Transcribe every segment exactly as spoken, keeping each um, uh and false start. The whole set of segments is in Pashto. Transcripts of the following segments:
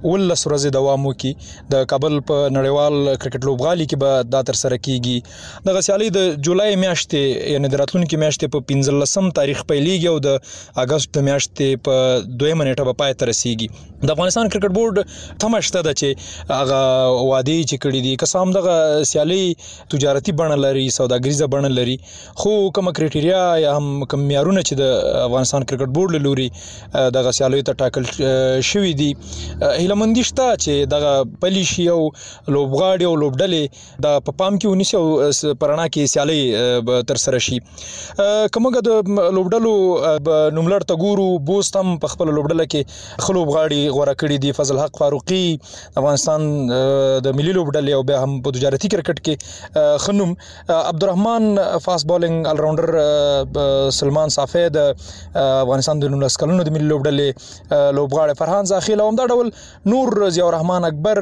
ولس ورځې دوام وکړي. د کابل په نړیوال کرکټ لوبغالي کې به دا تر سره کیږي. دغه سیالي د جولای میاشتې یعنی د راتلونکي میاشتې په پنځلسم تاریخ پیلېږي او د اګست د میاشتې په دویمه نیټه به پای ته رسیږي. د افغانستان کرکټ بورډ تمه شته ده چې هغه وعدې چې کړي دي که څه هم دغه سیالي تجارتي بڼه لري، سوداګریزه بڼه لري، خو کومه کرایټیریا یا هم کوم معیارونه چې د افغانستان کرکټ بورډ له لوري دغه سیالیو ته ټاکل شوي دي، هیلهمندي شته چې دغه پلي شي او لوبغاړي او لوبډلې د په پام کې ونیسي او په رڼا کې سیالۍ ترسره شي. که موږ د لوبډلو نوملړ ته ګورو، بوست هم په خپله لوبډله کې ښه لوبغاړي غوره کړي دي. فضل حق فاروقي افغانستان د ملي لوبډلې او بیا هم په تجارتي کرکټ کې ښه نوم. عبدالرحمن فاست بالینګ الراونډر سلمان صافی د افغانستان د نولس کلونو د ملي لوبډلې لوبغاړی، فرحان زاخیل او همدا ډول نور ضیاء الرحمن اکبر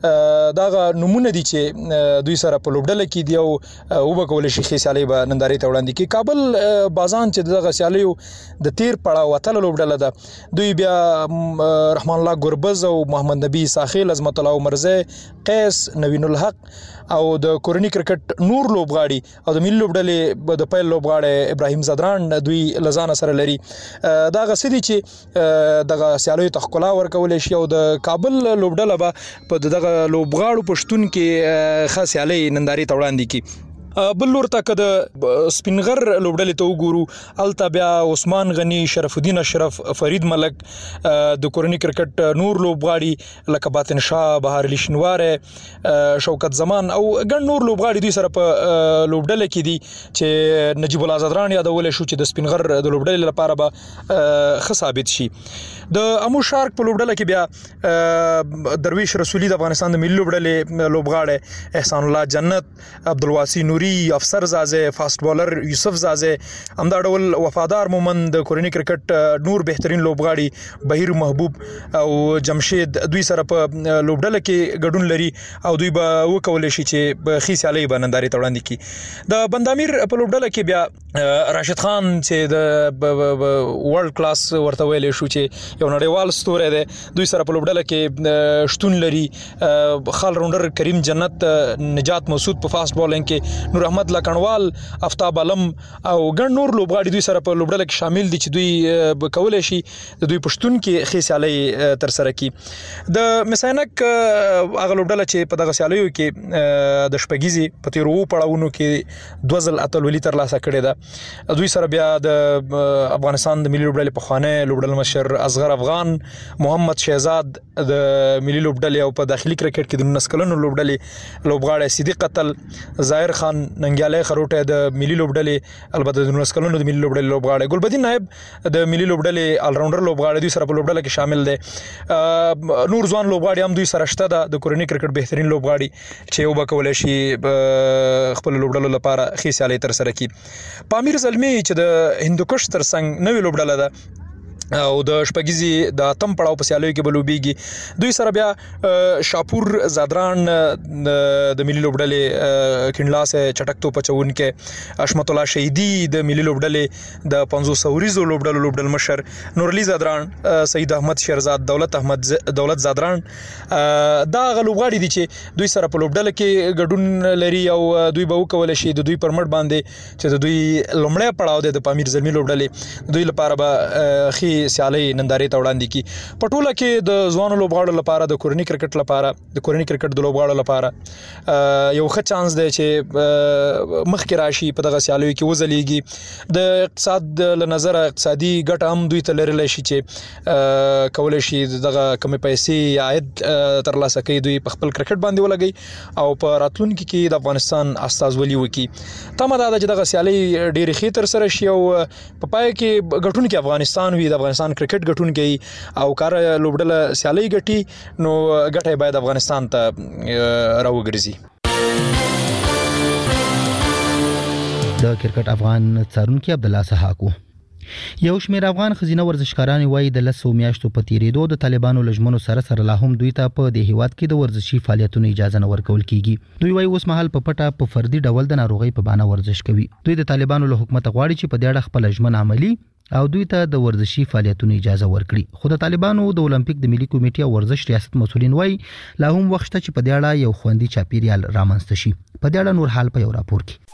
دغه نومونه دي چې دوی سره په لوبډله کې دي او وبه کولی شي ښې سیالۍ به نندارې ته وړاندې کړي. کابل بازان چې دغه سیالیو د تیر پړاو اتله لوبډله ده، دوی بیا رحمان الله ګربز او محمد نبی ساخیل، عظمت الله عمرزی، قیس، نوین الحق او د کورني کرکټ نور لوبغاړي او د ملي لوبډلې د پیل لوبغاړی ابراهیم زدران دوی لزانه سره لري. دا غسدي چې دغه سیالیو ته ښکلا ورکولی شي او د کابل لوبډله به په دغه لوبغاړو په شتون کې ښه سیالۍ نندارې ته وړاندې کړي. بل لور ته که د سپینغر لوبډلې ته وګورو، هلته بیا عثمان غني، شرف الدین اشرف، فرید ملک، د کورني کرکټ نور لوبغاړي لکه باطن شاه، بهار علي شینواری، شوکت زمان او ګڼ نور لوبغاړي دوی سره په لوبډله کې دي چې نجیب الله زدران یادولی شو چې د سپینغر د لوبډلې لپاره به ښه ثابت شي. د امو شارک په لوبډله کې بیا درویش رسولي د افغانستان د ملي لوبډلې لوبغاړی، احسان الله جنت، عبدالواسی نوري، افسر زازه، فاست بالر یوسف زازه، همدا ډول وفادار مومند د کورني کرکټ نور بهترین لوبغاړي بهیر محبوب او جمشید دوی سره په لوبډله کې ګډون لري او دوی به وکولی شي چې ښې سیالۍ به نندارې ته وړاندې کړي. د بندامیر په لوبډله کې بیا راشد خان چې د ورلد کلاس ورته ویلی شو چې یو نړیوال ستوری دی، دوی سره په لوبډله کې شتون لري. خال راونډر کریم جنت، نجات مسعود په فاست بالینګ کې، نور احمد لکنوال، افتاب علم او ګڼ نور لوبغاړي دوی سره په لوبډله کې شامل دي چې دوی کولی شي د دوی په شتون کې ښې سیالۍ ترسره کړي. د مسینک هغه لوبډله چې په دغه سیالیو کې د شپږیزې په تېرو اوو پړاوونو کې دوه ځل اتلولي ترلاسه کړې ده، دوی سره بیا د افغانستان د ملي لوبډلې پخوانی لوبډل مشر اصغر افغان، محمد شهزاد د ملي لوبډلې او په داخلي کرکټ کې د نولس کلنو لوبډلې لوبغاړی، صدیق قتل، ظاهر خان ننګیالی خروټی د ملي لوبډلې البته د نولس کلنو د ملي لوبډلې لوبغاړی، ګلبدین نایب د ملي لوبډلې الراونډر لوبغاړی دوی سره په لوبډله کې شامل دی. نور ځوان لوبغاړي هم دوی سره شته ده، د کورني کرکټ بهترین لوبغاړي چې وبه کولی شي خپلو لوبډلو لپاره ښې سیالۍ ترسره کړي. پامیر زلمي چې د هندوکش تر څنګ نوې لوبډله ده او د شپږیزې د اتم پړاو په سیالیو کې به لوبیږي، دوی سره بیا شاپور زادران د ملي لوبډلې کڼلاسی چټک توپ اچوونکی، اشمت الله شهیدي د ملي لوبډلې د پنځوس اوریزو لوبډلو لوبډل مشر، نورعلي زادران، سعید احمد شیرزاد، دولت احمد دولت زادران، دا هغه لوبغاړي دي چې دوی سره په لوبډله کې ګډون لري او دوی به وکولی شي د دوی پر مټ باندې چې د دوی لومړی پړاو دی د پامیر زلمي لوبډلې دوی لپاره به ښې سیالۍ نندارې ته وړاندې کړي. په ټوله کې د ځوانو لوبغاړو لپاره، د کورني کرکټ لپاره، د کورني کرکټ د لوبغاړو لپاره یو ښه چانس دی چې مخکې راشي، په دغه سیالیو کې وځلیږي. د اقتصاد له نظره اقتصادي ګټه هم دوی ته لرلی شي چې کولی شي دغه کمې پیسې عاید ترلاسه کوي، دوی په خپل کرکټ باندې ولګوي او په راتلونکي کې د افغانستان استازولي وکړي. تمه دا ده چې دغه سیالۍ ډېرې ښې ترسره شي او په پای کې ګټونکی افغانستان وي، د افغانستان کرکټ ګټونکی او کار لوبډله سیالۍ ګټي نو ګټه باید افغانستان ته راوګرځي. د کرکټ افغان څارونکي عبدالله سحاکو. یو شمېر افغان ښځینه ورزشکاران وایي د لسو میاشتو په تیریدو د طالبانو له ژمنو سره سره لا هم دوی ته په دې هیواد کې د ورزشي فعالیتونو اجازه نه ورکول کیږي. دوی وایي اوس مهال په پټه په فردي ډول د ناروغۍ په بهانه ورزش کوي. دوی د طالبانو له حکومت غواړي چې په دې اړه خپل ژمنه عملي او دوی ته د ورزشي فعالیتونو اجازه ورکړي. خو د طالبانو د اولمپیک د ملي کمیټې او ورزش ریاست مسؤلین وایي لا هم وخت چې په دې اړه یو خوندي چاپیریال رامنځته شي. په دې اړه نور حال په یو راپور کې.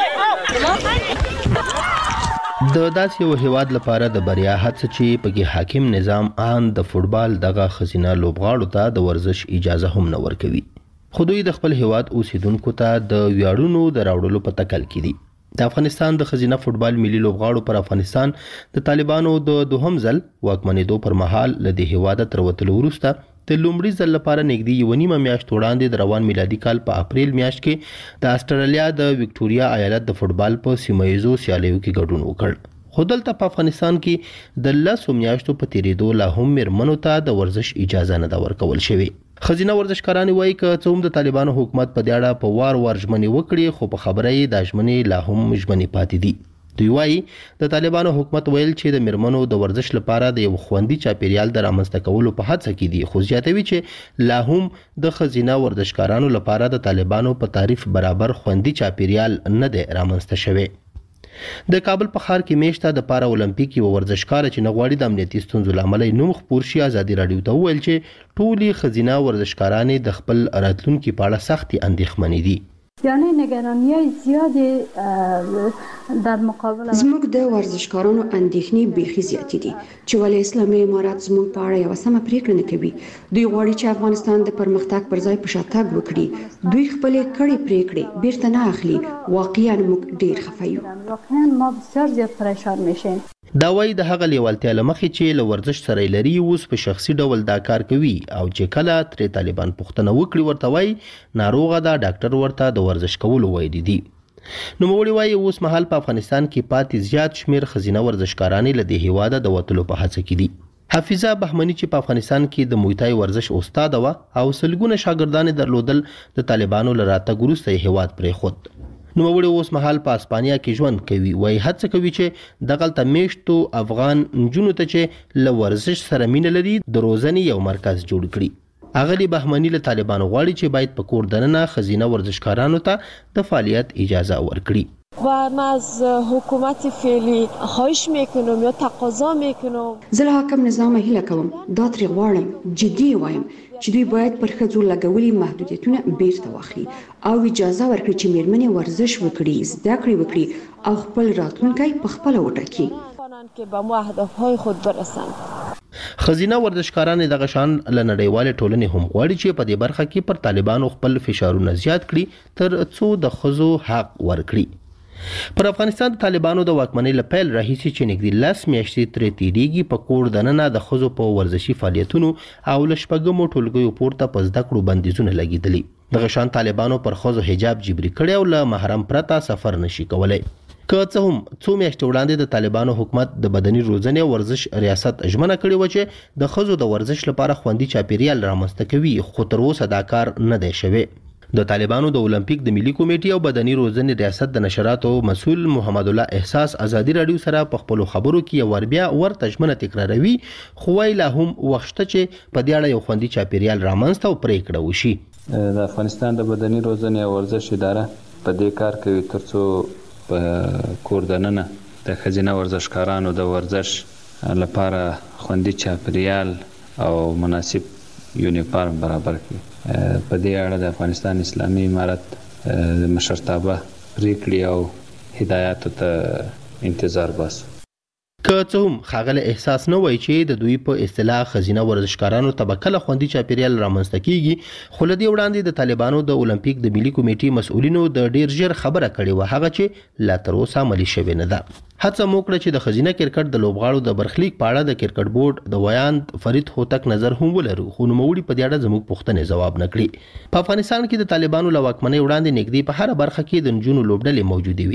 د داسې یو هیواد لپاره د بریا هڅه چې پکې حاکم نظام آن د فوټبال دغه ښځینه لوبغاړو ته د ورزش اجازه هم نه ورکوي. خو دوی د خپل هیواد اوسیدونکو ته د ویاړونو د راوړلو په تکل کې دي. د افغانستان د ښځینه فوټبال ملي لوبغاړو پر افغانستان د طالبانو د دوهم ځل واکمنېدو پر مهال له دې هیواده تر وتلو وروسته د لومړي ځل لپاره نږدې یوه نیمه میاشت وړاندې د روان میلادي کال په اپریل میاشت کې د استرالیا د وکټوریا ایالت د فوټبال په سیمه ییزو سیالیو کې ګډون وکړ. خو دلته په افغانستان کې د لسو میاشتو په تیریدو لا هم میرمنو ته د ورزش اجازه نه ده ورکول شوې. ښځینه ورزشکاران وایي که څه هم د طالبانو حکومت په دې اړه په وار وار ژمنې وکړي خو په خبره یې دا ژمنې لا هم ژمنې پاتې دي. دوی وایي د طالبانو حکومت ویل چې د میرمنو د ورزش لپاره د یو خوندي چاپیریال د رامنځته کولو په هڅه کې دي. خو زیاتوي چې لا هم د ښځینه ورزشکارانو لپاره د طالبانو په تعریف برابر خوندي چاپیریال نه دی رامنځته شوی. د کابل په ښار کې میشته د پارا اولمپیک یو ورزشکار چې نه غواړي د امنیتي ستونزو له امله نوم خپور شي ازادي راډیو ته وویل چې ټولې ښځینه ورزشکارانې د خپل راتلونکي په اړه سختې اندېښمنې دي. یعنی نگرانی زیادی در مقابل زموږ د ورزشکارانو اندېښنې بیخي زیاتې دي چې ولې اسلامي امارات زموږ په اړه یوه سمه پریکړه نه کوي. دوی غواړي چې افغانستان د پرمختګ پر ځای په شاتګ وکړي. دوی خپلې کړې پریکړې بیرته نه اخلي. واقعا موږ ډیر خفه یو. واقعا ما بسیار زیات پریشان میشیم. دا وایي د هغه لیوالتیا له مخې چې له ورزش سره لري اوس په شخصي ډول دا کار کوي او چې کله ترې طالبان پوښتنه وکړي ورته وایي ناروغه ده ډاکټر ورته د ورزش کولو ویلي دي. نوموړي وایي اوس مهال په افغانستان کې پاتې زیات شمیر ښځینه ورزشکارانې له دې هیواده د وتلو په هڅه کې دي. حافظه بهمني چې په افغانستان کې د موی تای ورزش استاد وه او سلګونه شاګردان درلودل د طالبانو له راتګ وروسته یې هیواد پرېښود. نوموړي اوس مهال په اسپانیا کې ژوند کوي. وایي هڅه کوي چې دغلته میشتو افغان نجونو ته چې له ورزش سره مینه لري د روزنې یو مرکز جوړ کړي. اغلی بهمني له طالبانو غواړي چې باید په کور دننه ښځینه ورزشکارانو ته د فعالیت اجازه ورکړي. و ما از حکومت فعلی خواهش میکنم یا تقاضا میکنم زه له حاکم نظامه هیله کوم دا ترې غواړم جدي وایم چې دوی باید پر ښځو لګولي محدودیتونه بیرته واخلي او اجازه ورکړي چې میرمنې ورزش وکړي زده کړې وکړي او خپل راتلونکی په خپله وټاکي که به مو اهدافهای خود برسند. ښځینه ورزشکاران دغه شان له نړیوالې ټولنې هم غواړي چې په دې برخه کې پر طالبانو خپل فشارونه زیات کړي تر څو د ښځو حق ورکړي. پر افغانستان د طالبانو د واکمنۍ له پیل راهیسې چې نږدې لس میاشتې ترې تېرېږي په کور دننه د ښځو په ورزشي فعالیتونو او له شپږمو ټولګیو پورته په زده کړو بندیزونه لګېدلي. دغه شان طالبانو پر ښځو حجاب جبري کړی او له محرم پرته سفر نشي کولی. که څه هم څو میاشتې وړاندې د طالبانو حکومت د بدني روزنې او ورزش ریاست ژمنه کړې وه چې د ښځو د ورزش لپاره خوندي چاپیریال رامنځته کوي خو تر اوسه دا کار نه دی شوی. د طالبانو د اولمپیک د ملي کمیټې او بدني روزنې ریاست د نشراتو مسؤل محمد الله احساس ازادي راډیو سره په خپلو خبرو کې یو ور بیا ورته ژمنه تکراروي خو وایي لا هم وخت چې په دې اړه یو خوندي چاپیریال رامنځته او پرېکړه وشي. د افغانستان د بدني روزنې او ورزش اداره په دې کار کوي ترڅو په کور دننه د ښځینه ورزشکارانو د ورزش لپاره خوندي چاپیریال او مناسب یونیفارم برابر کړي. په دې اړه د افغانستان اسلامي امارت مشرتابه پریکړې او هدایاتو ته انتظار باسو. که څه هم ښاغلی احساس نه وایي چې د دوی په اصطلاح ښځینه ورزشکارانو ته به کله خوندي چاپیریال رامنځته کیږي خو له دې وړاندې د طالبانو د اولمپیک د ملي کمیټې مسؤلینو د ډیر ژر خبره کړې وه هغه چې لا تر اوسه عملي شوې نه ده. هڅه مو کړه چې د ښځینه کرکټ د لوبغاړو د برخلیک په اړه د کرکټ بورډ د ویاند فرید هوتک نظر هم ولرو خو نوموړي په دې اړه زموږ پوښتنې ځواب نه کړي. په افغانستان کې د طالبانو له واکمنۍ وړاندې نږدې په هره برخه کې د نجونو لوبډلې موجودې وي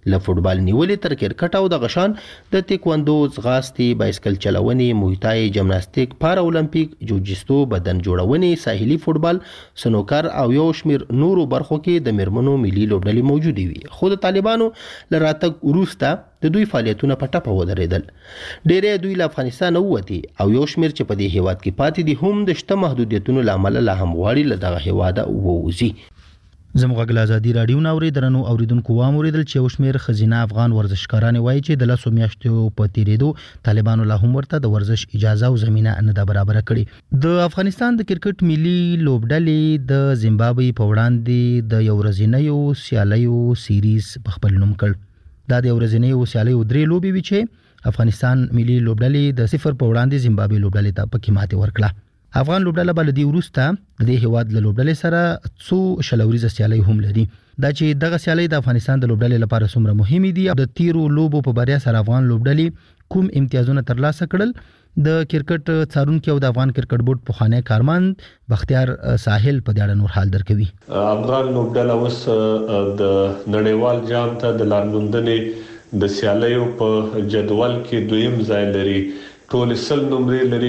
له فوټبال نیولې تر کرکټ او د غشان د تیکواندو، ځغاستې، بایسکل چلونې، مویتای، جمناستیک، پارا اولمپیک، جوجیستو، بدن جوړونې، ساحلي فوټبال، سنوکر او یو شمیر نورو برخو کې د میرمنو ملي لوبډلې موجودې وي. خو د طالبانو له راتګ وروسته د دوی فعالیتونه په ټپه ودرېدل. ډېری دوی له افغانستان ووتې او یو شمیر چې په دې هیواد کې پاتې دي هم د شته محدودیتونو له امله لا هم غواړي له دغه هیواده ووځي. زموږ غږ له ازادي راډیو نه اورېدنو اوریدونکو وام اوریدل چې یو شمېر ښځینه افغان ورزشکاران وایي چې د لسو میاشتو په تېرېدو طالبانو لا هم ورته د ورزش اجازه او زمینه نه ده برابره کړې. د افغانستان د کرکټ ملي لوبډلې د زیمبابوې په وړاندې د یو ورځنیو سیالیو سیریز په خپل نوم کړ. دا د یو ورځنیو سیالیو درې لوبې وې چې افغانستان ملي لوبډلې د صفر په وړاندې زیمبابوې لوبډلې ته پکې ماتې ورکړه. افغان لوبډله به له دې وروسته د دې هیواد له لوبډلې سره څو شلوریزه سیالۍ هم لري. دا چې دغه سیالۍ د افغانستان د لوبډلې لپاره څومره مهمې دي او د تیرو لوبو په بریا سره افغان لوبډلې کوم امتیازونه ترلاسه کړل، د کرکټ څارونکي او د افغان کرکټ بورډ پخوانی کارمند بختیار ساحل په دې اړه نور حال درکوي. افغان لوبډله اوس د نړیوال جام ته د لارموندنې د سیالیو په جدول کې دویم ځای لري. ټول سل نمرې لري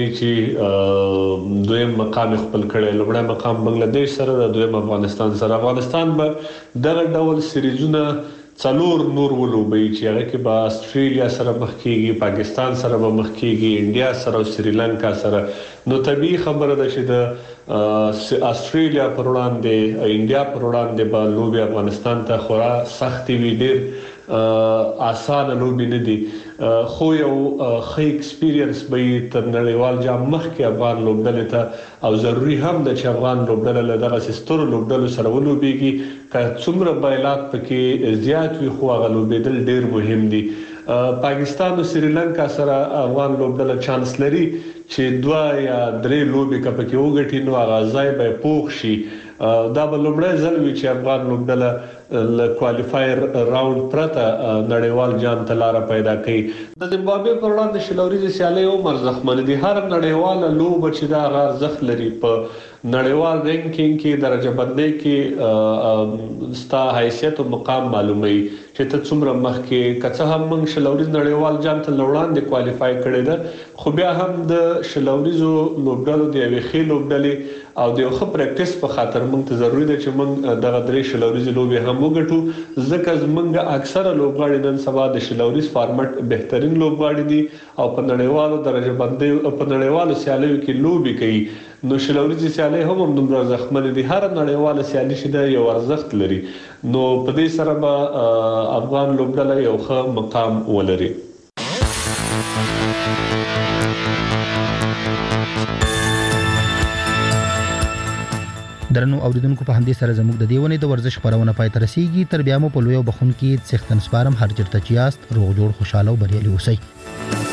چې دویم مقام خپل کړي. لومړی مقام بنگلاديش سره د دویم افغانستان سره. افغانستان به دغه ډول سیریزونه څلور نور ولوبي چې هغه کې به استرالیا سره مخ کیږي، پاکستان سره به مخ کیږي، انډیا سره او سریلانکا سره. نو طبيعي خبره ده چې د استرالیا پر وړاندې، انډیا پر وړاندې به لوبي افغانستان ته خورا سختي وي. ډېر آسان لوبي نه دي، خو یو ښه ایکسپیرینس به تر نړیوال جام مخکې افغان لوبډلې ته او ضروری هم ده چې افغان لوبډله له دغه سترو لوبډلو سره ولوبېږي. که څومره بایلات پکې زیات وي خو هغه لوبېدل ډېر مهم دي. پاکستان او سریلانکا سره افغان لوبډله چانس لري چې دوه یا درې لوبې که پکې وګټي نو هغه ځای به پوخ شي. دا به لومړی ځل وي چې افغان لوبډله له کوالیفایر راوند پرته نړیوال جام ته لار پیدا کړي. د زیمبابوې پر وړاندې شلوریزې سیالۍ هم ارزښتمن دي. هر نړیواله لوبه چې دا هغه ارزښت لري. په نړیوال رینکینګ کې درجه بندۍ کې ستا حیثیت او مقام معلوموي چې ته څومره مخکې. که څه هم موږ شلوریز نړیوال جام ته له وړاندې کوالیفای کړی ده، خو بیا هم د شلوریزو لوبډلو د یوې ښې لوبډلې او د یو ښه پریکټس په خاطر موږ ته ضروري ده چې موږ دغه درې شلوریزې لوبې هم وګټو. ځکه زموږ اکثره لوبغاړي نن سبا د شلوریز فارمټ بهترین لوبغاړي دي او په نړیوالو درجه بندۍ او په نړیوالو سیالیو کې لوبې کوي. نو شلوریزې سیالۍ هم همدومره ارزښتمنې دي. هر نړیواله سیالي چې ده یو ارزښت لري. نو په دې سره به افغان لوبډله یو ښه مقام ولري. درنو اوریدونکو، په همدې سره زموږ د دې ونې د ورزش خپرونه پای ته رسیږي. تر بیا مو په لوی او بخښونکي څښتن سپارم. هر چېرته چې یاست روغ جوړ خوشاله او بریالي اوسئ.